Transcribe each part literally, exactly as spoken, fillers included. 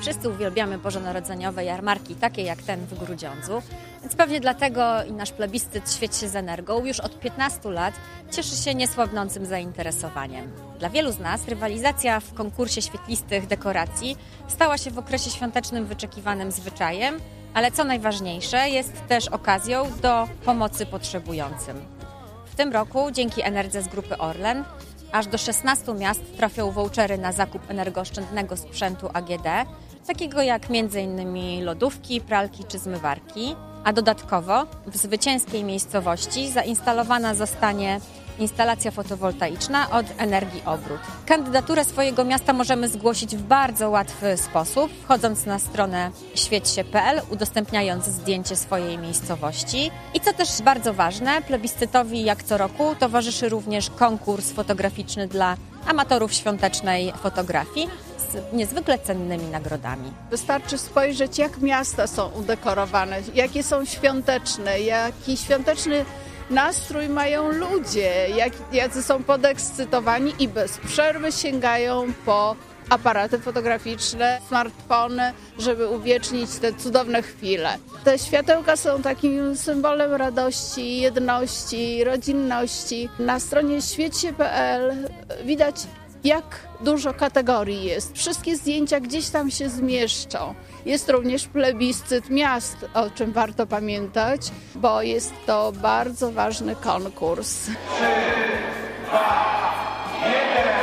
Wszyscy uwielbiamy bożonarodzeniowe jarmarki, takie jak ten w Grudziądzu, więc pewnie dlatego i nasz plebiscyt Świeć się z energią już od piętnastu lat cieszy się niesłabnącym zainteresowaniem. Dla wielu z nas rywalizacja w konkursie świetlistych dekoracji stała się w okresie świątecznym wyczekiwanym zwyczajem, ale co najważniejsze, jest też okazją do pomocy potrzebującym. W tym roku dzięki Enerdze z grupy Orlen aż do szesnastu miast trafią vouchery na zakup energooszczędnego sprzętu A G D, takiego jak między innymi lodówki, pralki czy zmywarki, a dodatkowo w zwycięskiej miejscowości zainstalowana zostanie instalacja fotowoltaiczna od Energii Obrót. Kandydaturę swojego miasta możemy zgłosić w bardzo łatwy sposób, wchodząc na stronę świeć się kropka p l, udostępniając zdjęcie swojej miejscowości. I co też bardzo ważne, plebiscytowi jak co roku towarzyszy również konkurs fotograficzny dla amatorów świątecznej fotografii z niezwykle cennymi nagrodami. Wystarczy spojrzeć, jak miasta są udekorowane, jakie są świąteczne, jaki świąteczny nastrój mają ludzie, jak, jacy są podekscytowani i bez przerwy sięgają po aparaty fotograficzne, smartfony, żeby uwiecznić te cudowne chwile. Te światełka są takim symbolem radości, jedności, rodzinności. Na stronie świeć się kropka p l widać, jak dużo kategorii jest. Wszystkie zdjęcia gdzieś tam się zmieszczą. Jest również plebiscyt miast, o czym warto pamiętać, bo jest to bardzo ważny konkurs. trzy, dwa, jeden.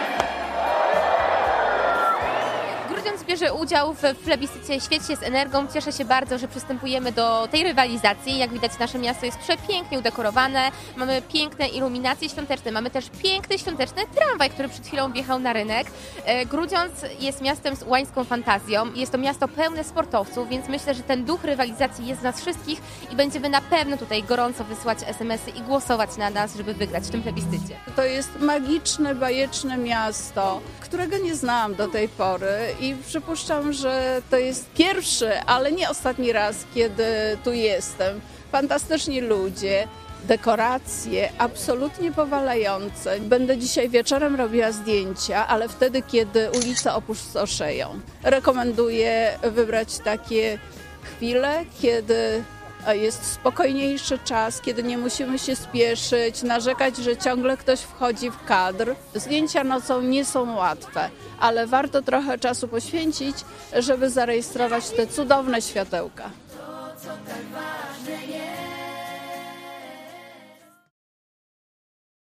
Bierze udział w plebiscycie Świeć się z energią. Cieszę się bardzo, że przystępujemy do tej rywalizacji. Jak widać, nasze miasto jest przepięknie udekorowane. Mamy piękne iluminacje świąteczne. Mamy też piękny świąteczny tramwaj, który przed chwilą wjechał na rynek. Grudziądz jest miastem z łańską fantazją. Jest to miasto pełne sportowców, więc myślę, że ten duch rywalizacji jest z nas wszystkich i będziemy na pewno tutaj gorąco wysyłać es em esy i głosować na nas, żeby wygrać w tym plebiscycie. To jest magiczne, bajeczne miasto, którego nie znałam do tej pory i przypuszczam, że to jest pierwszy, ale nie ostatni raz, kiedy tu jestem. Fantastyczni ludzie, dekoracje absolutnie powalające. Będę dzisiaj wieczorem robiła zdjęcia, ale wtedy, kiedy ulice opustoszeją. Rekomenduję wybrać takie chwile, kiedy jest spokojniejszy czas, kiedy nie musimy się spieszyć, narzekać, że ciągle ktoś wchodzi w kadr. Zdjęcia nocą nie są łatwe, ale warto trochę czasu poświęcić, żeby zarejestrować te cudowne światełka.